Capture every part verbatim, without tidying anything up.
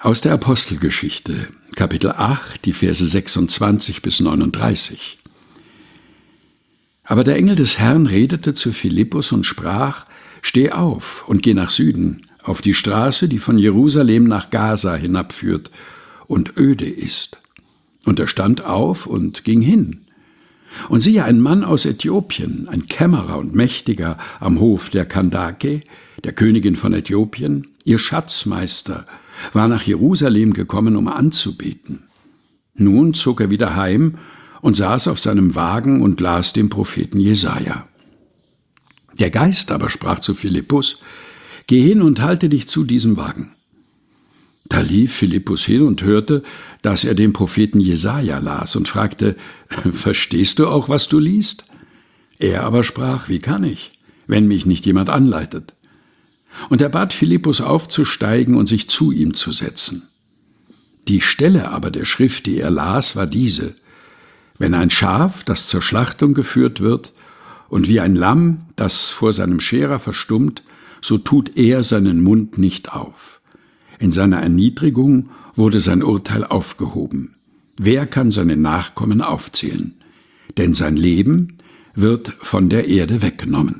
Aus der Apostelgeschichte, Kapitel acht, die Verse sechsundzwanzig bis neununddreißig. Aber der Engel des Herrn redete zu Philippus und sprach: Steh auf und geh nach Süden, auf die Straße, die von Jerusalem nach Gaza hinabführt und öde ist. Und er stand auf und ging hin. Und siehe, ein Mann aus Äthiopien, ein Kämmerer und Mächtiger am Hof der Kandake, der Königin von Äthiopien, ihr Schatzmeister, war nach Jerusalem gekommen, um anzubeten. Nun zog er wieder heim und saß auf seinem Wagen und las den Propheten Jesaja. Der Geist aber sprach zu Philippus: Geh hin und halte dich zu diesem Wagen. Da lief Philippus hin und hörte, dass er den Propheten Jesaja las und fragte: Verstehst du auch, was du liest? Er aber sprach: Wie kann ich, wenn mich nicht jemand anleitet? Und er bat Philippus aufzusteigen und sich zu ihm zu setzen. Die Stelle aber der Schrift, die er las, war diese: Wenn ein Schaf, das zur Schlachtung geführt wird, und wie ein Lamm, das vor seinem Scherer verstummt, so tut er seinen Mund nicht auf. In seiner Erniedrigung wurde sein Urteil aufgehoben. Wer kann seine Nachkommen aufzählen? Denn sein Leben wird von der Erde weggenommen.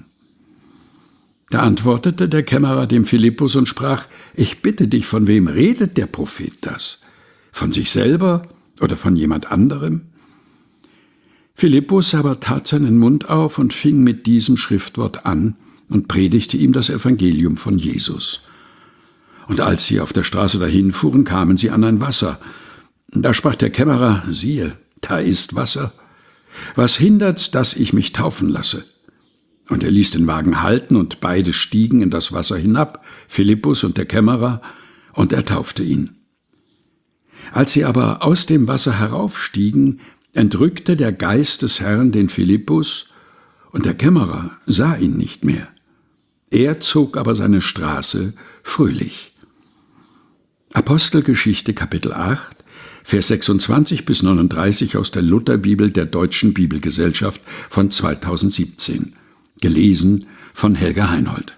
Da antwortete der Kämmerer dem Philippus und sprach: Ich bitte dich, von wem redet der Prophet das? Von sich selber oder von jemand anderem? Philippus aber tat seinen Mund auf und fing mit diesem Schriftwort an und predigte ihm das Evangelium von Jesus. Und als sie auf der Straße dahinfuhren, kamen sie an ein Wasser. Da sprach der Kämmerer: Siehe, da ist Wasser. Was hindert's, dass ich mich taufen lasse? Und er ließ den Wagen halten, und beide stiegen in das Wasser hinab, Philippus und der Kämmerer, und er taufte ihn. Als sie aber aus dem Wasser heraufstiegen, entrückte der Geist des Herrn den Philippus, und der Kämmerer sah ihn nicht mehr. Er zog aber seine Straße fröhlich. Apostelgeschichte Kapitel acht, Vers sechsundzwanzig bis neununddreißig aus der Lutherbibel der Deutschen Bibelgesellschaft von zweitausendsiebzehn. Gelesen von Helga Heinold.